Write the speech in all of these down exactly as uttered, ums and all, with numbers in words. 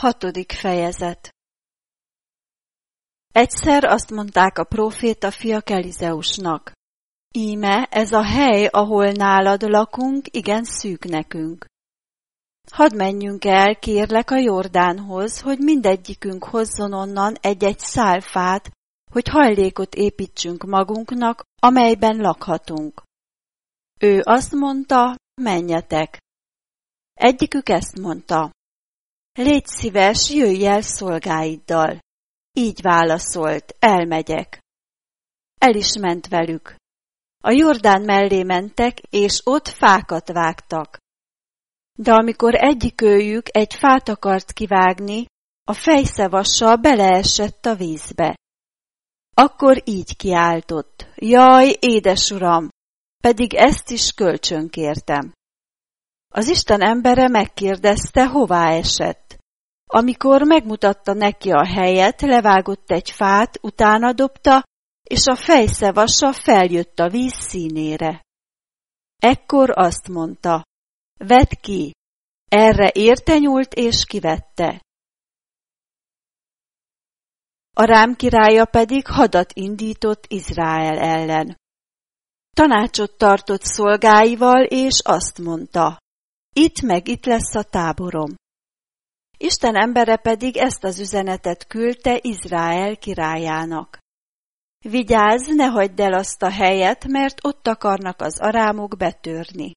Hatodik fejezet. Egyszer azt mondták a próféta fiak Elizeusnak: íme ez a hely, ahol nálad lakunk, igen szűk nekünk. Hadd menjünk el, kérlek, a Jordánhoz, hogy mindegyikünk hozzon onnan egy-egy szál fát, hogy hajlékot építsünk magunknak, amelyben lakhatunk. Ő azt mondta: menjetek. Egyikük ezt mondta: légy szíves, jöjj el szolgáiddal. Így válaszolt: elmegyek. El is ment velük. A Jordán mellé mentek, és ott fákat vágtak. De amikor egyikőjük egy fát akart kivágni, a fejszevassa beleesett a vízbe. Akkor így kiáltott: jaj, édes uram, pedig ezt is kölcsönkértem. Az Isten embere megkérdezte, hová esett. Amikor megmutatta neki a helyet, levágott egy fát, utána dobta, és a fejszevassa feljött a víz színére. Ekkor azt mondta: vedd ki. Erre érte nyúlt, és kivette. Arám királya pedig hadat indított Izrael ellen. Tanácsot tartott szolgáival, és azt mondta: itt meg itt lesz a táborom. Isten embere pedig ezt az üzenetet küldte Izrael királyának: vigyázz, ne hagyd el azt a helyet, mert ott akarnak az arámok betörni.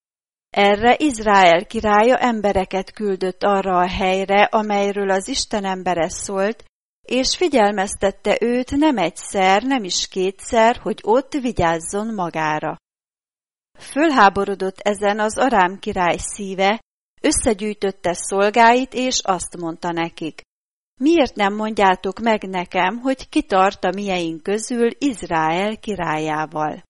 Erre Izrael királya embereket küldött arra a helyre, amelyről az Isten embere szólt, és figyelmeztette őt nem egyszer, nem is kétszer, hogy ott vigyázzon magára. Fölháborodott ezen az arám király szíve, összegyűjtötte szolgáit, és azt mondta nekik: miért nem mondjátok meg nekem, hogy ki tart a mieink közül Izrael királyával?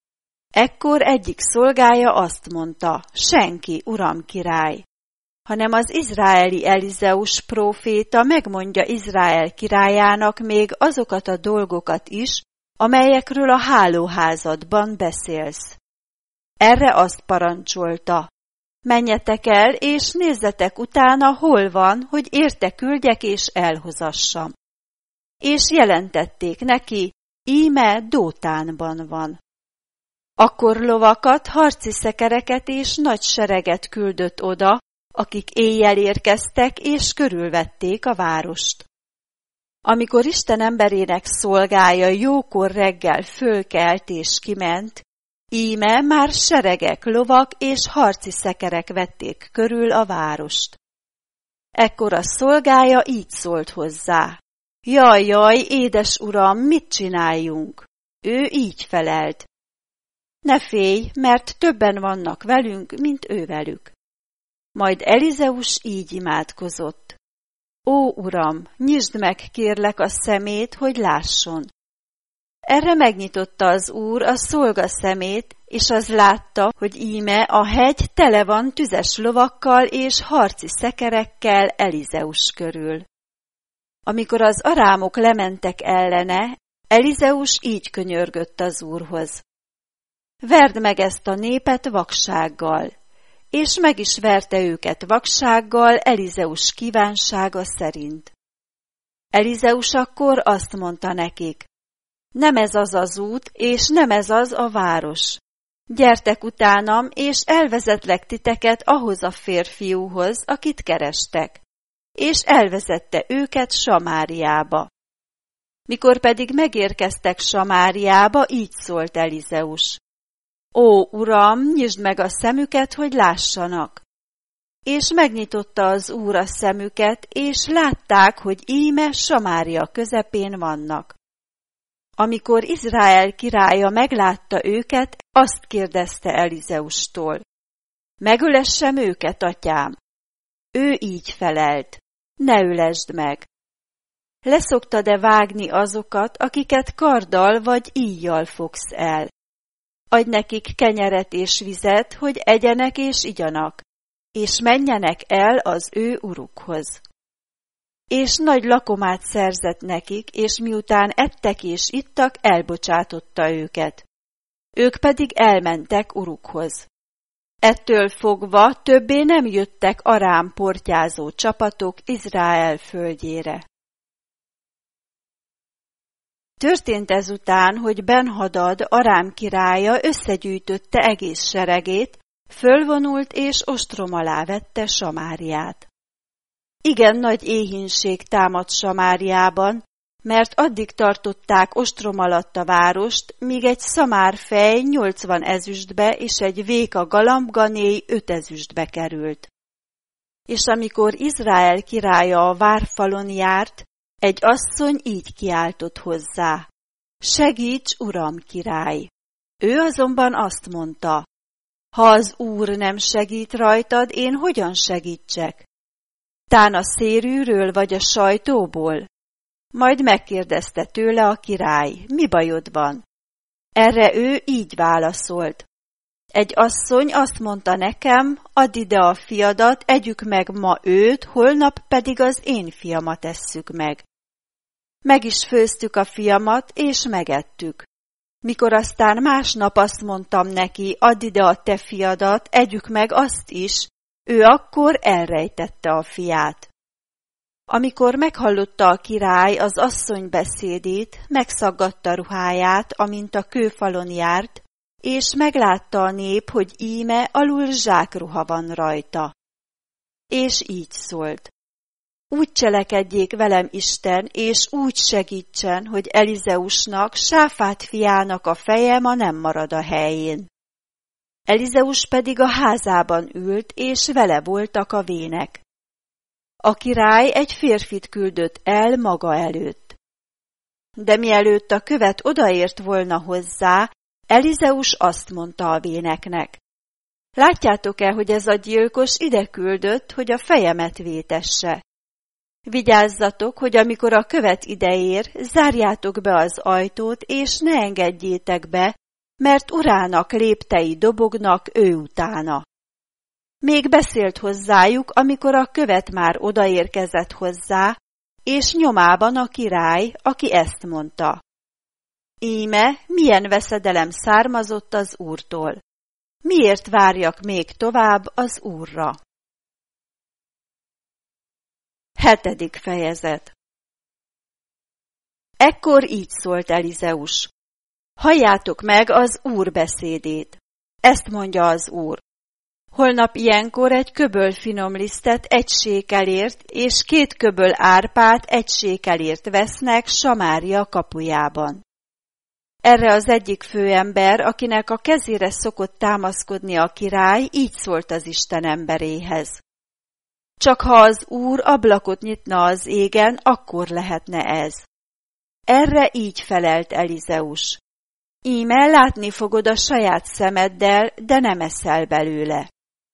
Ekkor egyik szolgája azt mondta: senki, uram király, hanem az izraeli Elizeus próféta megmondja Izrael királyának még azokat a dolgokat is, amelyekről a hálóházadban beszélsz. Erre azt parancsolta: menjetek el, és nézzetek utána, hol van, hogy érte küldjek és elhozassam. És jelentették neki: íme Dótánban van. Akkor lovakat, harci szekereket és nagy sereget küldött oda, akik éjjel érkeztek, és körülvették a várost. Amikor Isten emberének szolgája jókor reggel fölkelt és kiment, íme már seregek, lovak és harci szekerek vették körül a várost. Ekkor a szolgája így szólt hozzá: jaj, jaj, édes uram, mit csináljunk? Ő így felelt: ne félj, mert többen vannak velünk, mint ő velük. Majd Elizeus így imádkozott: ó, uram, nyisd meg, kérlek, a szemét, hogy lásson. Erre megnyitotta az Úr a szolga szemét, és az látta, hogy íme a hegy tele van tüzes lovakkal és harci szekerekkel Elizeus körül. Amikor az arámok lementek ellene, Elizeus így könyörgött az Úrhoz: verd meg ezt a népet vaksággal. És meg is verte őket vaksággal Elizeus kívánsága szerint. Elizeus akkor azt mondta nekik: nem ez az az út, és nem ez az a város. Gyertek utánam, és elvezetlek titeket ahhoz a férfiúhoz, akit kerestek. És elvezette őket Samáriába. Mikor pedig megérkeztek Samáriába, így szólt Elizeus: ó, uram, nyisd meg a szemüket, hogy lássanak. És megnyitotta az Úr a szemüket, és látták, hogy íme Samária közepén vannak. Amikor Izrael királya meglátta őket, azt kérdezte Elizeustól: megölessem őket, atyám? Ő így felelt: ne ölesd meg. Leszoktad-e vágni azokat, akiket karddal vagy íjjal fogsz el? Adj nekik kenyeret és vizet, hogy egyenek és igyanak, és menjenek el az ő urukhoz. És nagy lakomát szerzett nekik, és miután ettek és ittak, elbocsátotta őket. Ők pedig elmentek urukhoz. Ettől fogva többé nem jöttek arám portyázó csapatok Izrael földjére. Történt ezután, hogy Ben-Hadad Arám királya összegyűjtötte egész seregét, fölvonult és ostrom alá vette Samáriát. Igen nagy éhínség támadt Samáriában, mert addig tartották ostrom alatt a várost, míg egy szamárfej nyolcvan ezüstbe és egy véka galambganéj öt ezüstbe került. És amikor Izrael királya a várfalon járt, egy asszony így kiáltott hozzá: segíts, uram király! Ő azonban azt mondta: ha az Úr nem segít rajtad, én hogyan segítsek? Tán a szérűről vagy a sajtóból? Majd megkérdezte tőle a király: mi bajod van? Erre ő így válaszolt: egy asszony azt mondta nekem, add ide a fiadat, együk meg ma őt, holnap pedig az én fiamat esszük meg. Meg is főztük a fiamat, és megettük. Mikor aztán másnap azt mondtam neki, add ide a te fiadat, együk meg azt is, ő akkor elrejtette a fiát. Amikor meghallotta a király az asszony beszédét, megszaggatta ruháját, amint a kőfalon járt, és meglátta a nép, hogy íme alul zsákruha van rajta. És így szólt: úgy cselekedjék velem Isten, és úgy segítsen, hogy Elizeusnak, Sáfát fiának a feje ma nem marad a helyén. Elizeus pedig a házában ült, és vele voltak a vének. A király egy férfit küldött el maga előtt. De mielőtt a követ odaért volna hozzá, Elizeus azt mondta a véneknek: látjátok-e, hogy ez a gyilkos ide küldött, hogy a fejemet vétesse? Vigyázzatok, hogy amikor a követ ideér, zárjátok be az ajtót, és ne engedjétek be, mert urának léptei dobognak ő utána. Még beszélt hozzájuk, amikor a követ már odaérkezett hozzá, és nyomában a király, aki ezt mondta: íme, milyen veszedelem származott az Úrtól. Miért várjak még tovább az Úrra? Hetedik fejezet. Ekkor így szólt Elizeus: halljátok meg az Úr beszédét. Ezt mondja az Úr: holnap ilyenkor egy köböl finom lisztet egy sékelért, és két köböl árpát egy sékelért vesznek Samária kapujában. Erre az egyik főember, akinek a kezére szokott támaszkodni a király, így szólt az Isten emberéhez: csak ha az Úr ablakot nyitna az égen, akkor lehetne ez. Erre így felelt Elizeus: íme látni fogod a saját szemeddel, de nem eszel belőle.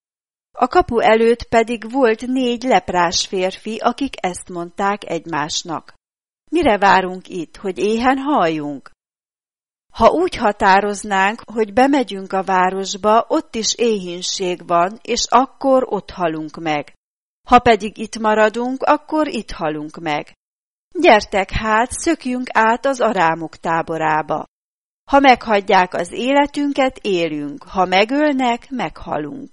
A kapu előtt pedig volt négy leprás férfi, akik ezt mondták egymásnak: mire várunk itt, hogy éhen halljunk? Ha úgy határoznánk, hogy bemegyünk a városba, ott is éhínség van, és akkor ott halunk meg. Ha pedig itt maradunk, akkor itt halunk meg. Gyertek hát, szökjünk át az arámok táborába. Ha meghagyják az életünket, élünk, ha megölnek, meghalunk.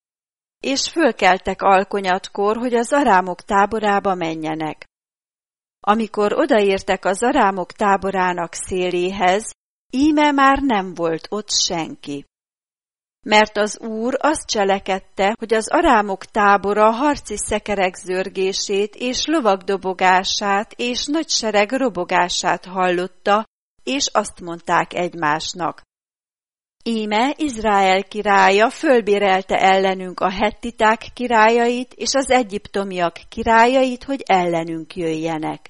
És fölkeltek alkonyatkor, hogy az arámok táborába menjenek. Amikor odaértek az arámok táborának széléhez, íme már nem volt ott senki. Mert az Úr azt cselekedte, hogy az arámok tábora harci szekerek zörgését és lovak dobogását és nagy sereg robogását hallotta, és azt mondták egymásnak: íme Izrael királya fölbérelte ellenünk a hettiták királyait és az egyiptomiak királyait, hogy ellenünk jöjjenek.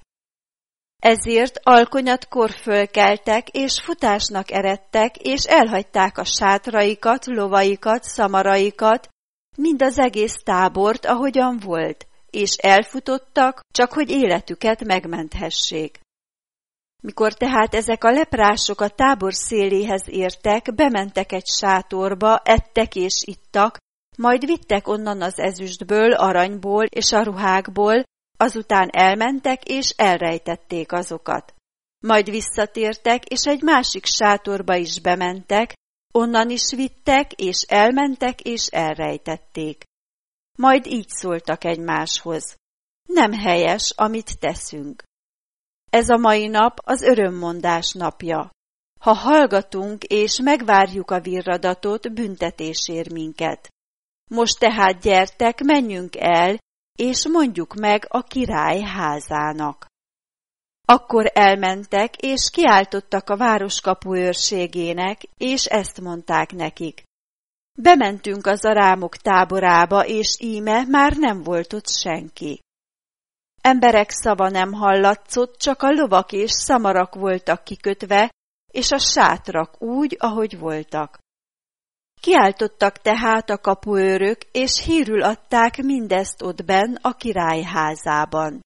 Ezért alkonyatkor fölkeltek, és futásnak eredtek, és elhagyták a sátraikat, lovaikat, szamaraikat, mind az egész tábort, ahogyan volt, és elfutottak, csak hogy életüket megmenthessék. Mikor tehát ezek a leprások a tábor széléhez értek, bementek egy sátorba, ettek és ittak, majd vittek onnan az ezüstből, aranyból és a ruhákból, azután elmentek és elrejtették azokat. Majd visszatértek, és egy másik sátorba is bementek, onnan is vittek, és elmentek, és elrejtették. Majd így szóltak egymáshoz: nem helyes, amit teszünk. Ez a mai nap az örömmondás napja. Ha hallgatunk és megvárjuk a virradatot, büntetés ér minket. Most tehát gyertek, menjünk el, és mondjuk meg a király házának. Akkor elmentek, és kiáltottak a városkapu őrségének, és ezt mondták nekik: bementünk az arámok táborába, és íme már nem volt ott senki. Emberek szava nem hallatszott, csak a lovak és szamarak voltak kikötve, és a sátrak úgy, ahogy voltak. Kiáltottak tehát a kapuőrök, és hírül adták mindezt ottbenn a király házában.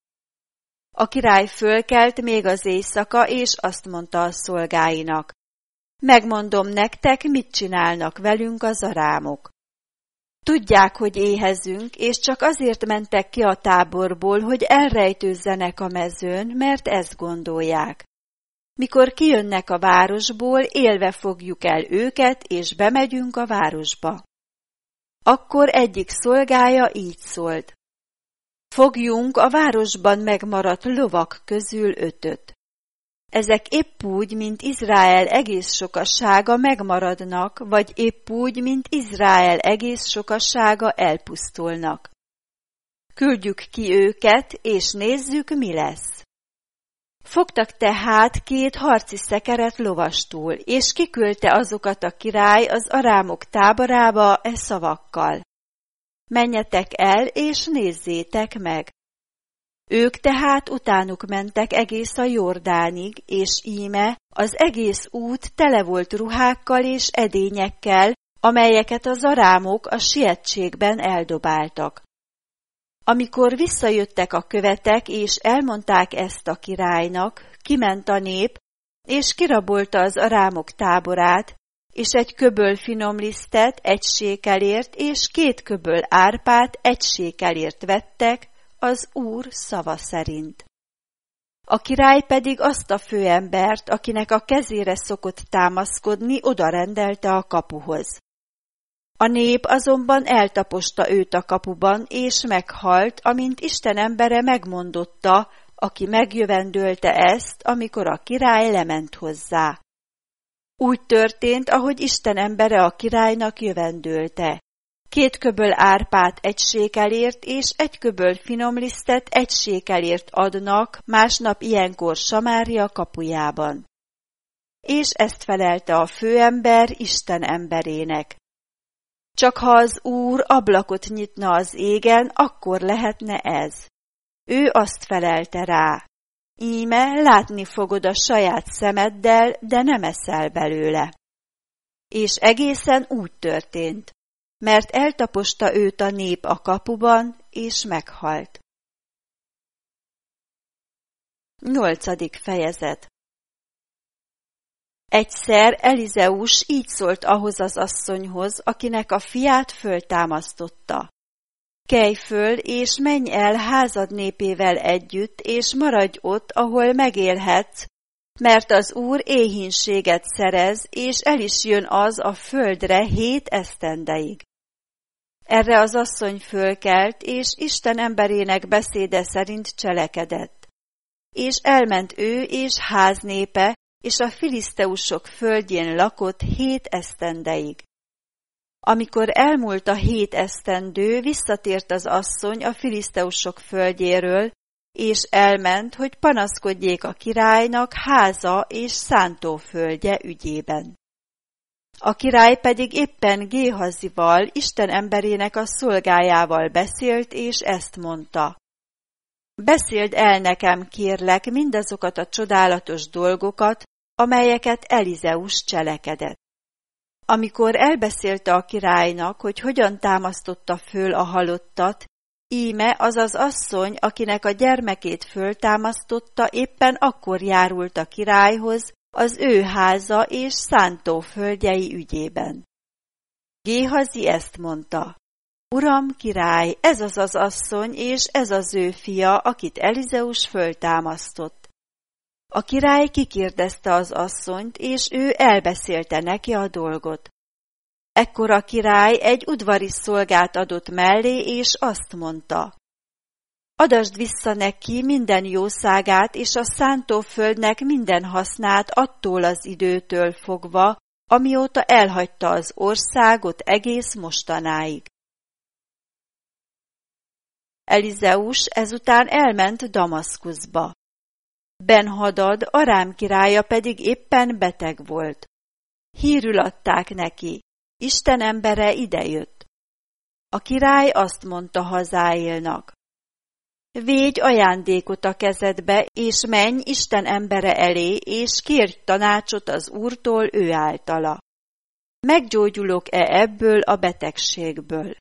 A király fölkelt még az éjszaka, és azt mondta a szolgáinak: megmondom nektek, mit csinálnak velünk az arámok. Tudják, hogy éhezünk, és csak azért mentek ki a táborból, hogy elrejtőzzenek a mezőn, mert ezt gondolják. Mikor kijönnek a városból, élve fogjuk el őket, és bemegyünk a városba. Akkor egyik szolgája így szólt: fogjunk a városban megmaradt lovak közül ötöt. Ezek épp úgy, mint Izrael egész sokasága megmaradnak, vagy épp úgy, mint Izrael egész sokasága elpusztulnak. Küldjük ki őket, és nézzük, mi lesz. Fogtak tehát két harci szekeret lovastól, és kiküldte azokat a király az arámok táborába e szavakkal: menjetek el, és nézzétek meg. Ők tehát utánuk mentek egész a Jordánig, és íme az egész út tele volt ruhákkal és edényekkel, amelyeket az arámok a sietségben eldobáltak. Amikor visszajöttek a követek, és elmondták ezt a királynak, kiment a nép, és kirabolta az arámok táborát, és egy köböl finomlisztet egy sékelért, és két köböl árpát egy sékelért vettek, az Úr szava szerint. A király pedig azt a főembert, akinek a kezére szokott támaszkodni, odarendelte a kapuhoz. A nép azonban eltaposta őt a kapuban, és meghalt, amint Isten embere megmondotta, aki megjövendölte ezt, amikor a király lement hozzá. Úgy történt, ahogy Isten embere a királynak jövendölte. Két köböl árpát egy sékelért, és egy köböl finomlisztet egy sékelért adnak másnap ilyenkor Samária kapujában. És ezt felelte a főember Isten emberének: csak ha az Úr ablakot nyitna az égen, akkor lehetne ez. Ő azt felelte rá: íme látni fogod a saját szemeddel, de nem eszel belőle. És egészen úgy történt, mert eltaposta őt a nép a kapuban, és meghalt. Nyolcadik fejezet. Egyszer Elizeus így szólt ahhoz az asszonyhoz, akinek a fiát föltámasztotta: kelj föl, és menj el házad népével együtt, és maradj ott, ahol megélhetsz, mert az Úr éhínséget szerez, és el is jön az a földre hét esztendeig. Erre az asszony fölkelt, és Isten emberének beszéde szerint cselekedett. És elment ő és háznépe, és a filiszteusok földjén lakott hét esztendeig. Amikor elmúlt a hét esztendő, visszatért az asszony a filiszteusok földjéről, és elment, hogy panaszkodjék a királynak háza és szántóföldje ügyében. A király pedig éppen Géhazival, Isten emberének a szolgájával beszélt, és ezt mondta: beszéld el nekem, kérlek, mindazokat a csodálatos dolgokat, amelyeket Elizeus cselekedett. Amikor elbeszélte a királynak, hogy hogyan támasztotta föl a halottat, íme az az asszony, akinek a gyermekét föltámasztotta, éppen akkor járult a királyhoz az ő háza és szántóföldjei ügyében. Géhazi ezt mondta: Uram, király, ez az az asszony, és ez az ő fia, akit Elizeus föltámasztott. A király kikérdezte az asszonyt, és ő elbeszélte neki a dolgot. Ekkor a király egy udvari szolgát adott mellé, és azt mondta: adasd vissza neki minden jószágát és a szántóföldnek minden hasznát attól az időtől fogva, amióta elhagyta az országot egész mostanáig. Elizeus ezután elment Damaszkuszba. Ben-Hadad, Arám királya pedig éppen beteg volt. Hírül adták neki: Isten embere idejött. A király azt mondta Hazáélnak: védj ajándékot a kezedbe, és menj Isten embere elé, és kérj tanácsot az Úrtól ő általa. Meggyógyulok-e ebből a betegségből?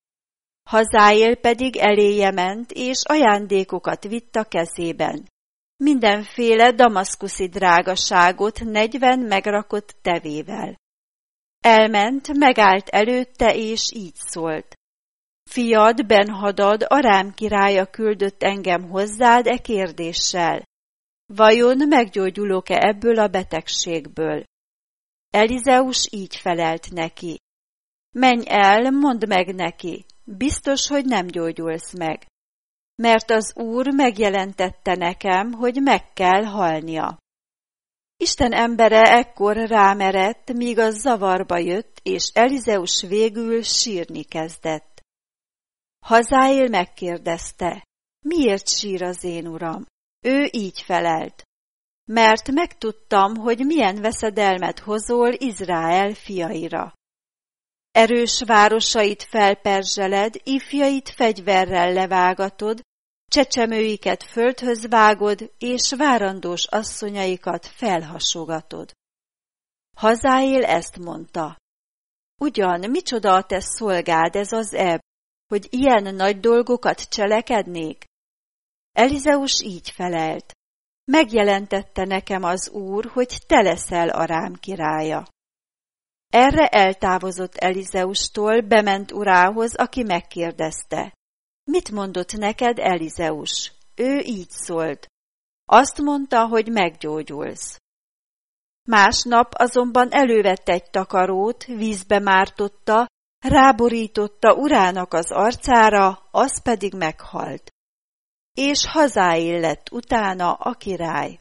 Hazáél pedig eléje ment, és ajándékokat vitt a kezében. Mindenféle damaszkuszi drágaságot negyven megrakott tevével. Elment, megállt előtte, és így szólt: fiad, Ben-Hadad, Arám királya küldött engem hozzád e kérdéssel: vajon meggyógyulok-e ebből a betegségből? Elizeus így felelt neki: menj el, mondd meg neki, biztos, hogy nem gyógyulsz meg, mert az Úr megjelentette nekem, hogy meg kell halnia. Isten embere ekkor rámerett, míg az zavarba jött, és Elizeus végül sírni kezdett. Hazáél megkérdezte: miért sír az én uram? Ő így felelt: mert megtudtam, hogy milyen veszedelmet hozol Izrael fiaira. Erős városait felperzseled, ifjait fegyverrel levágatod, csecsemőiket földhöz vágod, és várandós asszonyaikat felhasogatod. Hazáél ezt mondta: ugyan micsoda a te szolgád ez az ebb, hogy ilyen nagy dolgokat cselekednék? Elizeus így felelt: megjelentette nekem az Úr, hogy te leszel Arám királya. Erre eltávozott Elizeustól, bement urához, aki megkérdezte: mit mondott neked Elizeus? Ő így szólt: azt mondta, hogy meggyógyulsz. Másnap azonban elővette egy takarót, vízbe mártotta, ráborította urának az arcára, az pedig meghalt. És Hazáél lett utána a király.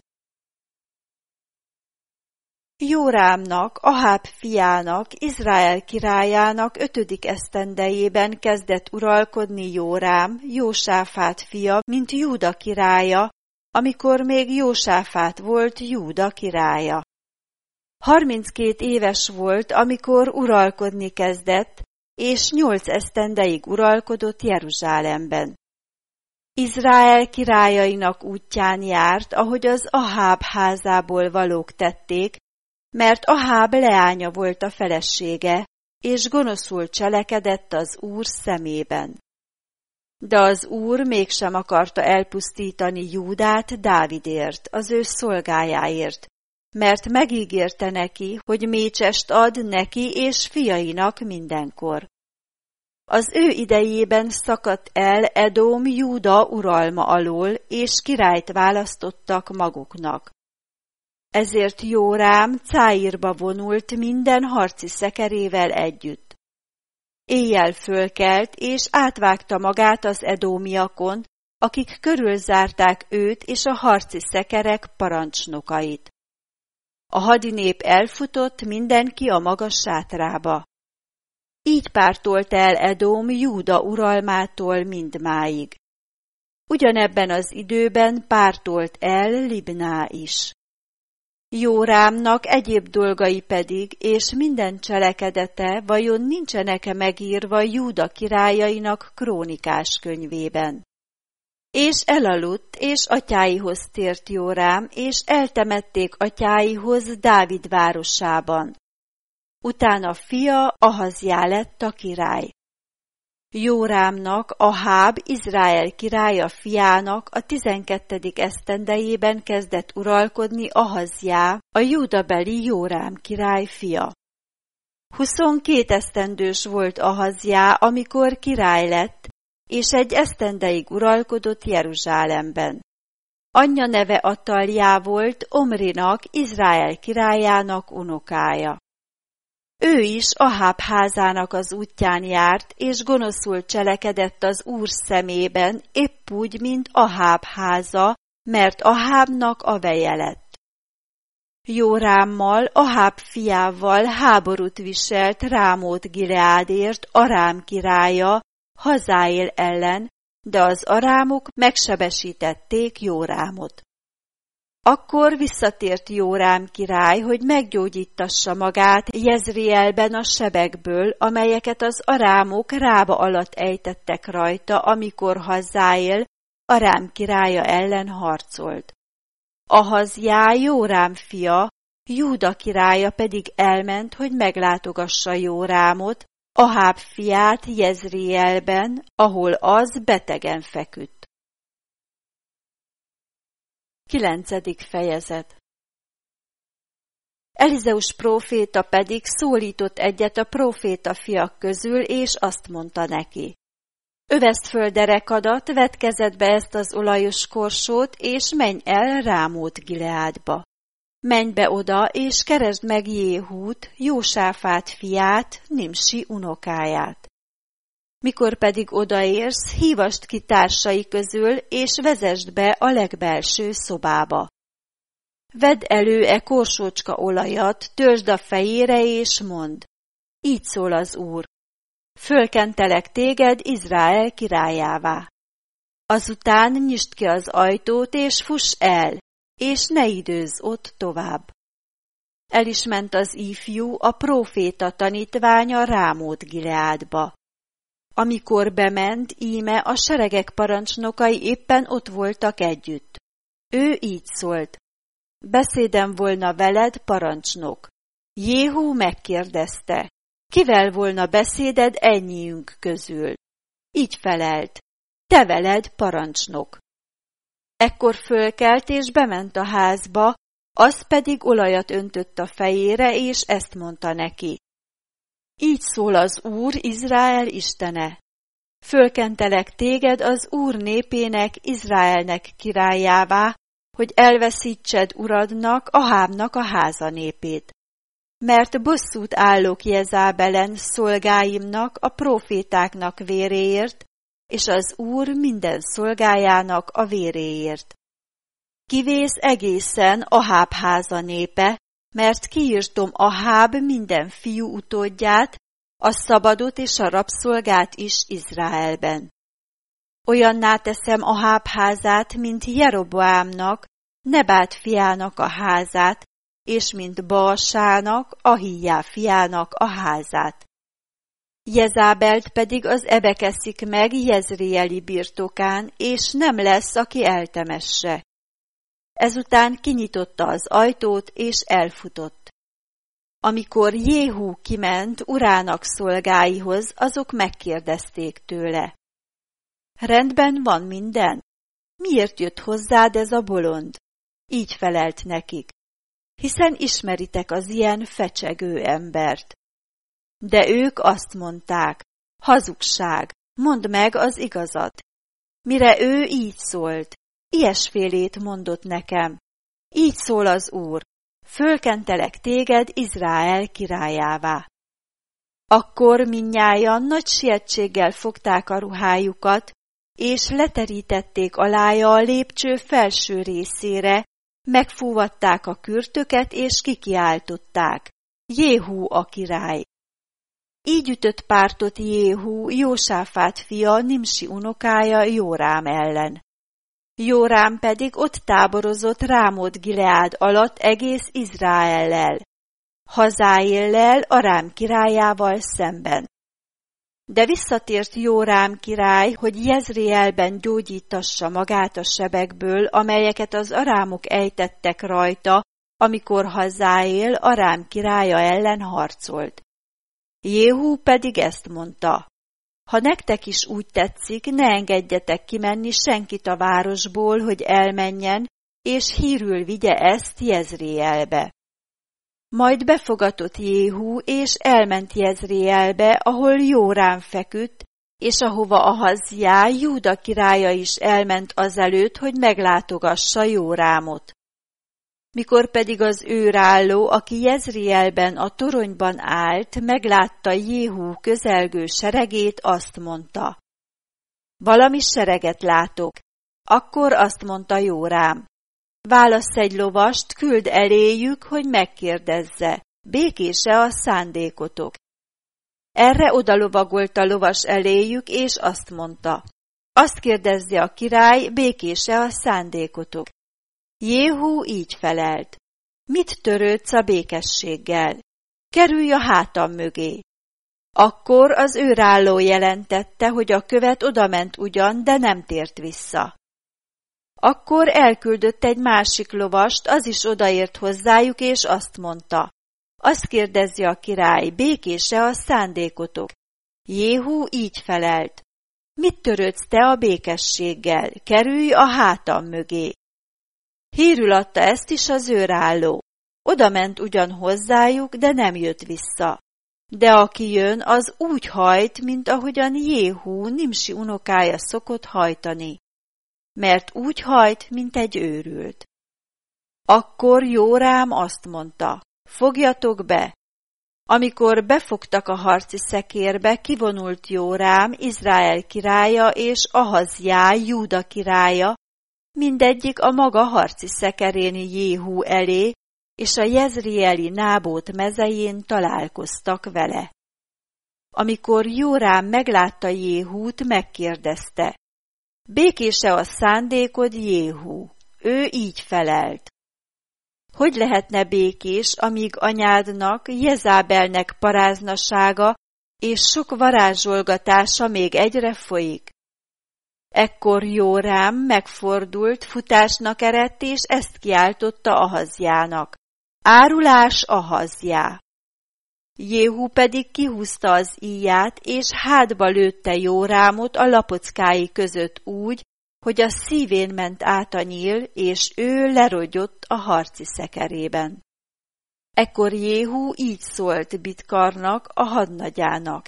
Jórámnak, Aháb fiának, Izrael királyának ötödik esztendejében kezdett uralkodni Jórám, Jósáfát fia, mint Júda királya, amikor még Jósáfát volt Júda királya. Harminckét éves volt, amikor uralkodni kezdett, és nyolc esztendeig uralkodott Jeruzsálemben. Izrael királyainak útján járt, ahogy az Aháb házából valók tették, mert Aháb leánya volt a felesége, és gonoszul cselekedett az Úr szemében. De az Úr mégsem akarta elpusztítani Júdát Dávidért, az ő szolgájáért, mert megígérte neki, hogy mécsest ad neki és fiainak mindenkor. Az ő idejében szakadt el Edom Júda uralma alól, és királyt választottak maguknak. Ezért Jórám Cáirba vonult minden harci szekerével együtt. Éjjel fölkelt, és átvágta magát az edómiakon, akik körülzárták őt és a harci szekerek parancsnokait. A hadinép elfutott, mindenki a maga sátrába. Így pártolt el Edóm Júda uralmától mindmáig. Ugyanebben az időben pártolt el Libná is. Jórámnak egyéb dolgai pedig, és minden cselekedete vajon nincsenek-e megírva Júda királyainak krónikás könyvében? És elaludt, és atyáihoz tért Jórám, és eltemették atyáihoz Dávid városában. Utána fia Ahazjá lett a király. Jórámnak, Aháb, Izrael királya fiának a tizenkettedik esztendejében kezdett uralkodni Ahazjá, a júdabeli Jórám király fia. Huszonkét esztendős volt Ahazjá, amikor király lett, és egy esztendeig uralkodott Jeruzsálemben. Anyja neve Ataljá volt, Omrinak, Izrael királyának unokája. Ő is Aháb házának az útján járt, és gonoszul cselekedett az Úr szemében, épp úgy, mint Aháb háza, mert Ahábnak a veje lett. Jórámmal, Aháb fiával háborút viselt Rámót Gileádért Arám királya Hazáél ellen, de az arámok megsebesítették Jórámot. Akkor visszatért Jórám király, hogy meggyógyítassa magát Jezrielben a sebekből, amelyeket az arámok rába alatt ejtettek rajta, amikor Hazáél Arám királya ellen harcolt. Ahazjá Jórám fia, Júda királya pedig elment, hogy meglátogassa Jórámot, Aháb fiát Jezrielben, ahol az betegen feküdt. Kilencedik fejezet. Elizeus próféta pedig szólított egyet a próféta fiak közül, és azt mondta neki: Öveszd föl derekadat, vedd kezedbe ezt az olajos korsót, és menj el Rámót Gileádba. Menj be oda, és keresd meg Jéhút, Jósáfát fiát, Nimsi unokáját. Mikor pedig odaérsz, hívasd ki társai közül, és vezesd be a legbelső szobába. Vedd elő e korsócska olajat, töltsd a fejére, és mondd: Így szól az Úr: Fölkentelek téged Izrael királyává. Azután nyisd ki az ajtót, és fuss el, és ne időzz ott tovább. El is ment az ifjú, a próféta tanítványa Rámót Gileádba. Amikor bement, íme a seregek parancsnokai éppen ott voltak együtt. Ő így szólt: Beszédem volna veled, parancsnok. Jéhú megkérdezte: Kivel volna beszéded ennyiünk közül? Így felelt: Te veled, parancsnok. Ekkor fölkelt és bement a házba, az pedig olajat öntött a fejére, és ezt mondta neki: Így szól az Úr, Izrael istene: Fölkentelek téged az Úr népének, Izraelnek királyává, hogy elveszítsed uradnak, Ahábnak a háza népét. Mert bosszút állok Jezábelen szolgáimnak, a prófétáknak véréért, és az Úr minden szolgájának a véréért. Kivész egészen Aháb háza népe, mert kiírtom Aháb minden fiú utódját, a szabadot és a rabszolgát is Izraelben. Olyanná teszem Aháb házát, mint Jeroboámnak, Nebát fiának a házát, és mint Baasának, Ahijá fiának a házát. Jezábelt pedig az ebek eszik meg Jezrieli birtokán, és nem lesz, aki eltemesse. Ezután kinyitotta az ajtót, és elfutott. Amikor Jéhú kiment urának szolgáihoz, azok megkérdezték tőle: Rendben van minden? Miért jött hozzád ez a bolond? Így felelt nekik: Hiszen ismeritek az ilyen fecsegő embert. De ők azt mondták: Hazugság, mondd meg az igazat. Mire ő így szólt: Ilyesfélét mondott nekem. Így szól az Úr: Fölkentelek téged Izrael királyává. Akkor mindnyájan nagy sietséggel fogták a ruhájukat, és leterítették alája a lépcső felső részére, megfúvatták a kürtöket, és kikiáltották: Jéhú a király. Így ütött pártot Jéhú, Jósáfát fia, Nimsi unokája Jórám ellen. Jórám pedig ott táborozott Rámót Gileád alatt egész Izraellel, Hazáéllel, Arám királyával szemben. De visszatért Jórám király, hogy Jezrielben gyógyítassa magát a sebekből, amelyeket az arámok ejtettek rajta, amikor Hazáél Arám királya ellen harcolt. Jéhú pedig ezt mondta: Ha nektek is úgy tetszik, ne engedjetek kimenni senkit a városból, hogy elmenjen, és hírül vigye ezt Jezrielbe. Majd befogatott Jéhú, és elment Jezrielbe, ahol Jórám feküdt, és ahova Ahazjá, Júda királya is elment azelőtt, hogy meglátogassa Jórámot. Mikor pedig az őrálló, aki Jezrielben a toronyban állt, meglátta Jéhú közelgő seregét, azt mondta: valami sereget látok. Akkor azt mondta Jórám: válassz egy lovast, küld eléjük, hogy megkérdezze, békés-e a szándékotok. Erre odalovagolt a lovas eléjük, és azt mondta: azt kérdezze a király, békés-e a szándékotok. Jéhú így felelt: mit törődsz a békességgel? Kerülj a hátam mögé. Akkor az őrálló jelentette, hogy a követ odament ugyan, de nem tért vissza. Akkor elküldött egy másik lovast, az is odaért hozzájuk, és azt mondta: azt kérdezi a király, békés-e a szándékotok. Jéhú így felelt: mit törődsz te a békességgel? Kerülj a hátam mögé. Hírül adta ezt is az őrálló. Odament ugyan hozzájuk, de nem jött vissza. De aki jön, az úgy hajt, mint ahogyan Jéhú, Nimsi unokája szokott hajtani. Mert úgy hajt, mint egy őrült. Akkor Jórám azt mondta: fogjatok be. Amikor befogtak a harci szekérbe, kivonult Jórám, Izrael királya, és Ahazjá, Júda királya, mindegyik a maga harci szekerén Jéhú elé, és a jezrieli Nábót mezején találkoztak vele. Amikor Jórám meglátta Jéhút, megkérdezte: békés-e a szándékod, Jéhú? Ő így felelt: hogy lehetne békés, amíg anyádnak, Jezábelnek paráznasága és sok varázsolgatása még egyre folyik? Ekkor Jórám megfordult, futásnak eredt, és ezt kiáltotta Ahazjának: árulás, Ahazjá! Jéhú pedig kihúzta az íját, és hátba lőtte Jórámot a lapockái között úgy, hogy a szívén ment át a nyíl, és ő lerogyott a harci szekerében. Ekkor Jéhú így szólt Bitkarnak, a hadnagyának: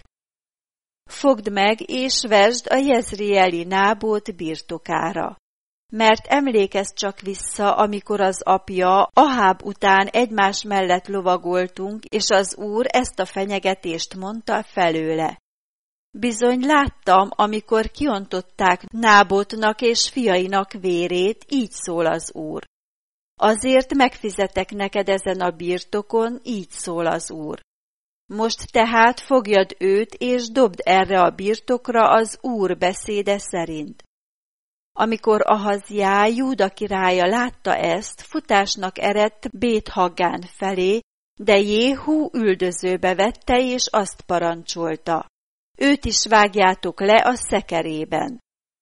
fogd meg, és vesd a jezrieli Nábót birtokára. Mert emlékezz csak vissza, amikor az apja Aháb után egymás mellett lovagoltunk, és az Úr ezt a fenyegetést mondta felőle. Bizony láttam, amikor kiontották Nábotnak és fiainak vérét, így szól az Úr. Azért megfizetek neked ezen a birtokon, így szól az Úr. Most tehát fogjad őt, és dobd erre a birtokra az Úr beszéde szerint. Amikor Ahazjá, Júda királya látta ezt, futásnak eredt Bét-Haggán felé, de Jéhú üldözőbe vette, és azt parancsolta: őt is vágjátok le a szekerében.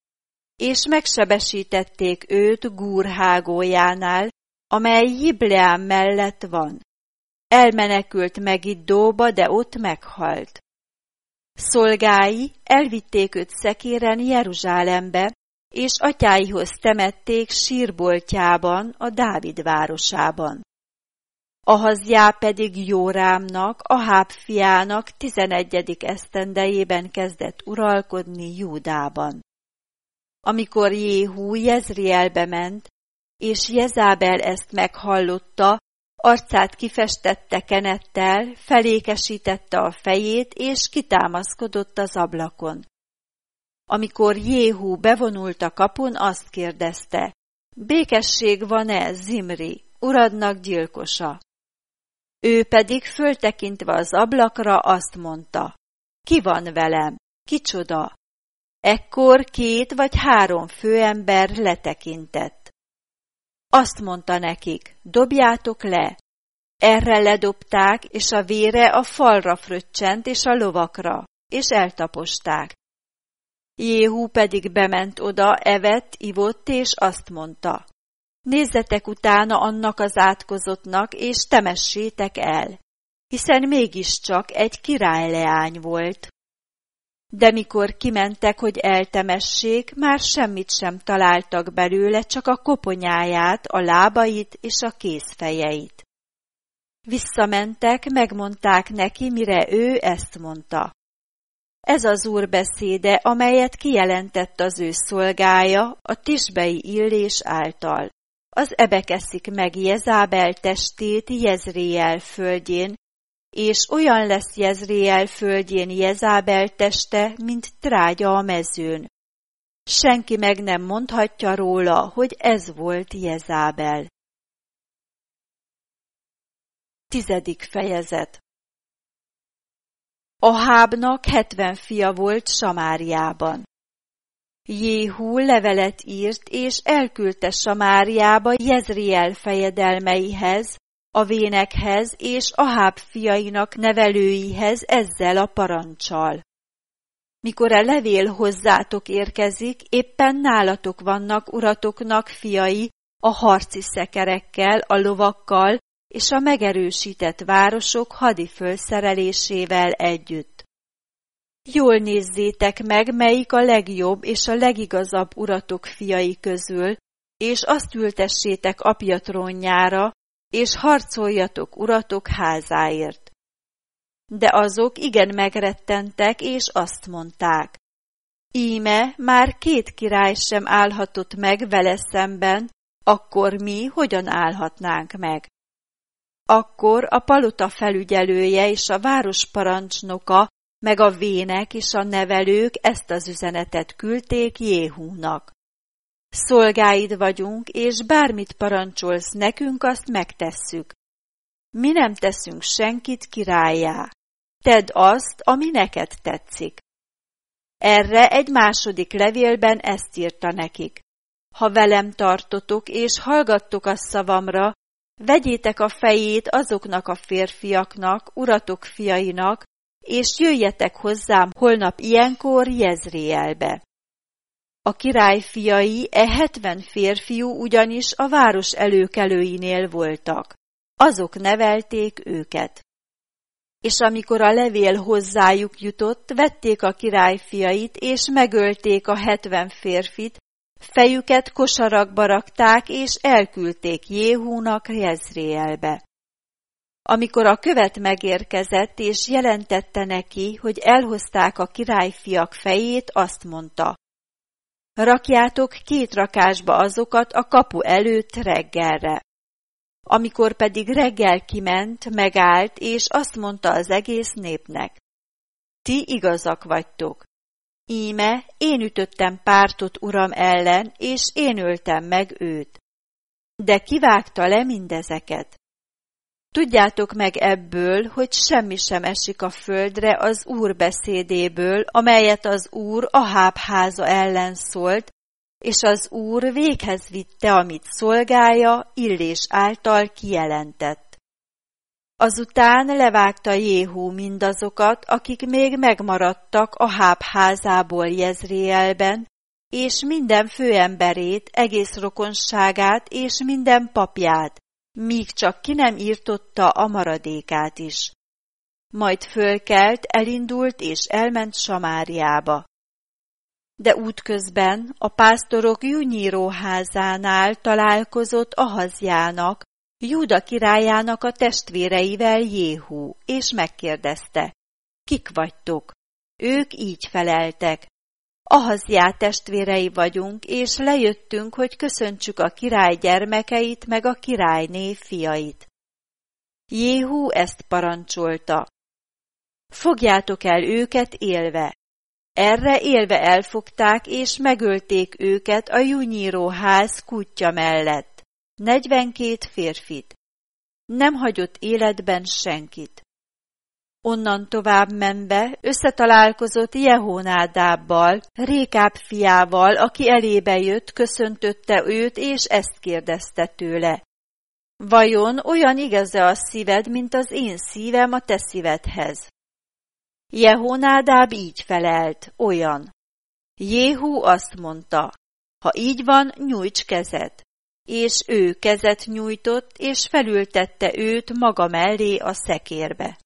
És megsebesítették őt Gúr hágójánál, amely Jibleám mellett van. Elmenekült Megiddóba, de ott meghalt. Szolgái elvitték őt szekéren Jeruzsálembe, és atyáihoz temették sírboltjában, a Dávid városában. Ahazjá pedig Jórámnak, Aháb fiának tizenegyedik esztendejében kezdett uralkodni Júdában. Amikor Jéhú Jezrielbe ment, és Jezábel ezt meghallotta, arcát kifestette kenettel, felékesítette a fejét, és kitámaszkodott az ablakon. Amikor Jéhú bevonult a kapun, azt kérdezte: békesség van-e, Zimri, uradnak gyilkosa? Ő pedig föltekintve az ablakra azt mondta: ki van velem, kicsoda? Ekkor két vagy három főember letekintett. Azt mondta nekik: dobjátok le. Erre ledobták, és a vére a falra fröccsent és a lovakra, és eltaposták. Jéhú pedig bement oda, evett, ivott, és azt mondta: nézzetek utána annak az átkozottnak, és temessétek el, hiszen mégiscsak egy királyleány volt. De mikor kimentek, hogy eltemessék, már semmit sem találtak belőle, csak a koponyáját, a lábait és a kézfejeit. Visszamentek, megmondták neki, mire ő ezt mondta: ez az Úr beszéde, amelyet kijelentett az ő szolgája a tisbei Illés által. az ebek eszik meg Jezábel testét Jezréel földjén, és olyan lesz Jezréel földjén Jezábel teste, mint trágya a mezőn. Senki meg nem mondhatja róla, hogy ez volt Jezábel. Tizedik fejezet. Ahábnak hetven fia volt Samáriában. Jéhú levelet írt, és elküldte Samáriába Jezriel fejedelmeihez, a vénekhez és Aháb fiainak nevelőihez ezzel a paranccsal. Mikor a levél hozzátok érkezik, éppen nálatok vannak uratoknak fiai a harci szekerekkel, a lovakkal és a megerősített városok hadifölszerelésével együtt. Jól nézzétek meg, melyik a legjobb és a legigazabb uratok fiai közül, és azt ültessétek apja trónjára, és harcoljatok uratok házáért. De azok igen megrettentek, és azt mondták: íme már két király sem állhatott meg vele szemben, akkor mi hogyan állhatnánk meg? Akkor a palota felügyelője és a város parancsnoka, meg a vének és a nevelők ezt az üzenetet küldték Jéhúnak. Szolgáid vagyunk, és bármit parancsolsz nekünk, azt megtesszük. Mi nem teszünk senkit királlyá. Tedd azt, ami neked tetszik. Erre egy második levélben ezt írta nekik: ha velem tartotok, és hallgattok a szavamra, vegyétek a fejét azoknak a férfiaknak, uratok fiainak, és jöjjetek hozzám holnap ilyenkor Jezréelbe. A király fiai, e hetven férfiú ugyanis a város előkelőinél voltak. Azok nevelték őket. És amikor a levél hozzájuk jutott, vették a király fiait, és megölték a hetven férfit, fejüket kosarakba rakták, és elküldték Jéhúnak Jezréelbe. Amikor a követ megérkezett, és jelentette neki, hogy elhozták a királyfiak fejét, azt mondta: rakjátok két rakásba azokat a kapu előtt reggelre. Amikor pedig reggel kiment, megállt, és azt mondta az egész népnek: ti igazak vagytok. Íme, én ütöttem pártot uram ellen, és én öltem meg őt. De kivágta le mindezeket. Tudjátok meg ebből, hogy semmi sem esik a földre az Úr beszédéből, amelyet az Úr Aháb háza ellen szólt, és az Úr véghez vitte, amit szolgája Illés által kijelentett. Azután levágta Jéhú mindazokat, akik még megmaradtak Aháb házából Jezréelben, és minden főemberét, egész rokonságát és minden papját, míg csak ki nem írtotta a maradékát is. Majd fölkelt, elindult és elment Samáriába. De útközben a pásztorok Júnyíró házánál találkozott Ahazjának, Júda királyának a testvéreivel Jéhú, és megkérdezte: kik vagytok? Ők így feleltek: Ahazjá testvérei vagyunk, és lejöttünk, hogy köszöntsük a király gyermekeit meg a királyné fiait. Jéhú ezt parancsolta: fogjátok el őket élve. Erre élve elfogták, és megölték őket a Júnyíró ház kútja mellett, negyvenkét férfit. Nem hagyott életben senkit. Onnan tovább menve összetalálkozott Jehonádábbal, Rékáb fiával, aki elébe jött, köszöntötte őt, és ezt kérdezte tőle: vajon olyan igaz-e a szíved, mint az én szívem a te szívedhez? Jehonádáb így felelt: olyan. Jéhú azt mondta: ha így van, nyújts kezet. És ő kezet nyújtott, és felültette őt maga mellé a szekérbe.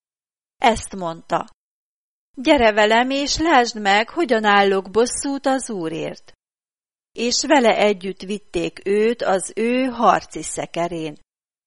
Ezt mondta: gyere velem, és lásd meg, hogyan állok bosszút az Úrért. És vele együtt vitték őt az ő harci szekerén.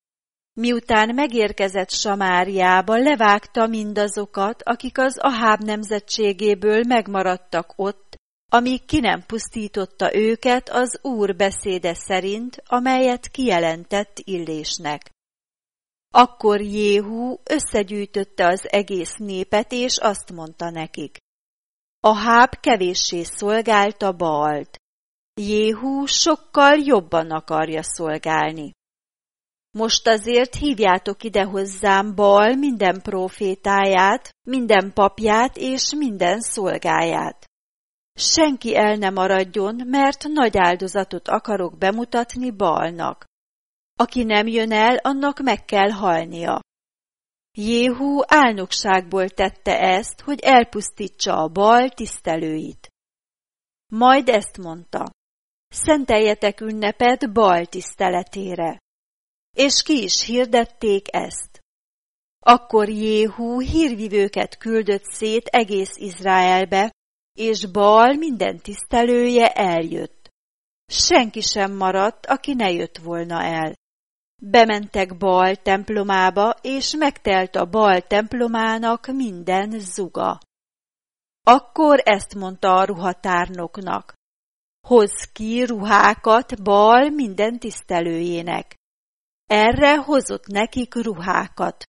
Miután megérkezett Samáriába, levágta mindazokat, akik az Aháb nemzetségéből megmaradtak ott, amíg ki nem pusztította őket az Úr beszéde szerint, amelyet kijelentett Illésnek. Akkor Jéhú összegyűjtötte az egész népet, és azt mondta nekik: Aháb kevéssé szolgálta Baalt. Jéhú sokkal jobban akarja szolgálni. Most azért hívjátok ide hozzám Baal minden prófétáját, minden papját és minden szolgáját. Senki el ne maradjon, mert nagy áldozatot akarok bemutatni Baalnak. Aki nem jön el, annak meg kell halnia. Jéhú álnokságból tette ezt, hogy elpusztítsa a Baal tisztelőit. Majd ezt mondta: Szenteljetek ünnepet Baal tiszteletére. És ki is hirdették ezt. Akkor Jéhú hírvivőket küldött szét egész Izraelbe, és Baal minden tisztelője eljött. Senki sem maradt, aki ne jött volna el. Bementek Baal templomába, és megtelt a Baal templomának minden zuga. Akkor ezt mondta a ruhatárnoknak: Hozz ki ruhákat Baal minden tisztelőjének. Erre hozott nekik ruhákat.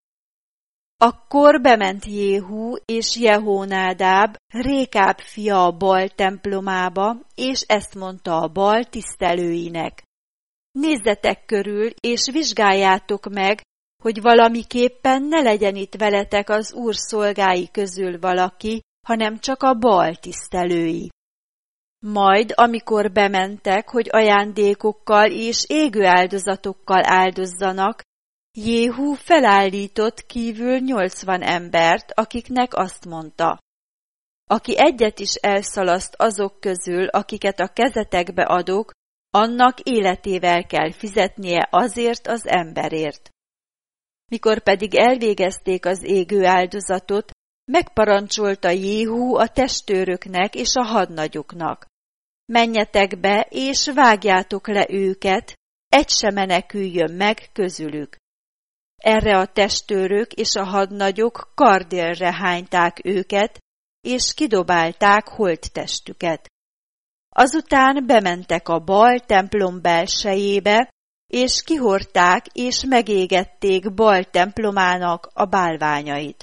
Akkor bement Jéhú és Jehónádáb, Rékáb fia a Baal templomába, és ezt mondta a Baal tisztelőinek: Nézzetek körül, és vizsgáljátok meg, hogy valamiképpen ne legyen itt veletek az Úr szolgái közül valaki, hanem csak a Baal tisztelői. Majd, amikor bementek, hogy ajándékokkal és égő áldozatokkal áldozzanak, Jéhú felállított kívül nyolcvan embert, akiknek azt mondta: Aki egyet is elszalaszt azok közül, akiket a kezetekbe adok, annak életével kell fizetnie azért az emberért. Mikor pedig elvégezték az égő áldozatot, megparancsolta Jéhú a testőröknek és a hadnagyoknak: Menjetek be, és vágjátok le őket, egy se meneküljön meg közülük. Erre a testőrök és a hadnagyok kardélre hányták őket, és kidobálták holttestüket. Azután bementek a Baal templom belsejébe, és kihordták és megégették Baal templomának a bálványait.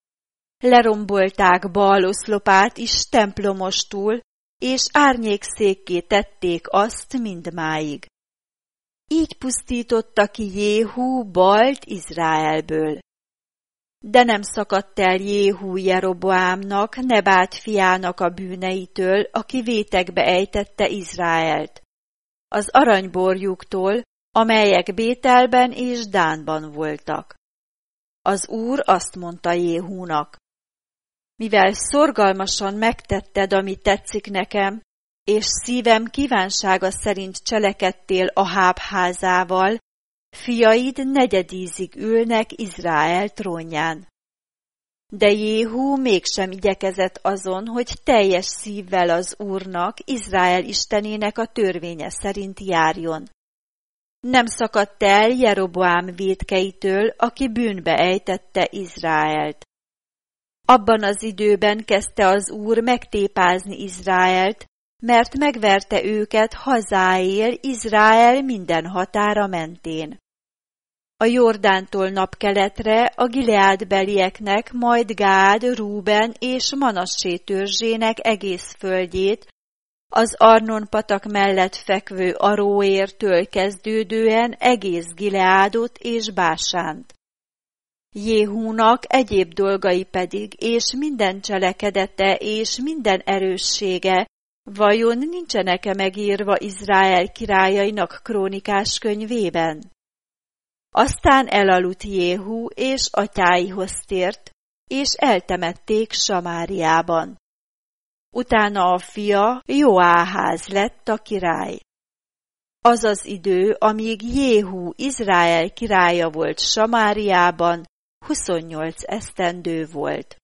Lerombolták Baal oszlopát is templomostul, és árnyékszékké tették azt mindmáig. Így pusztította ki Jéhú Baalt Izraelből. De nem szakadt el Jéhú Jeroboámnak, Nebát fiának a bűneitől, aki vétekbe ejtette Izraelt, az aranyborjuktól, amelyek Bételben és Dánban voltak. Az Úr azt mondta Jéhúnak: Mivel szorgalmasan megtetted, ami tetszik nekem, és szívem kívánsága szerint cselekedtél Aháb házával, fiaid negyedízig ülnek Izrael trónján. De Jéhú mégsem igyekezett azon, hogy teljes szívvel az Úrnak, Izrael istenének a törvénye szerint járjon. Nem szakadt el Jeroboám vétkeitől, aki bűnbe ejtette Izraelt. Abban az időben kezdte az Úr megtépázni Izraelt, mert megverte őket Hazáél, Izrael minden határa mentén. A Jordántól napkeletre a Gileádbelieknek, majd Gád, Rúben és Manassé törzsének egész földjét, az Arnon patak mellett fekvő Aróértől kezdődően egész Gileádot és Básánt. Jéhúnak egyéb dolgai pedig, és minden cselekedete és minden erőssége, vajon nincsenek-e megírva Izrael királyainak krónikás könyvében? Aztán elaludt Jéhú, és atyáihoz tért, és eltemették Samáriában. Utána a fia Joáház lett a király. Az az idő, amíg Jéhú Izrael királya volt Samáriában, huszonnyolc esztendő volt.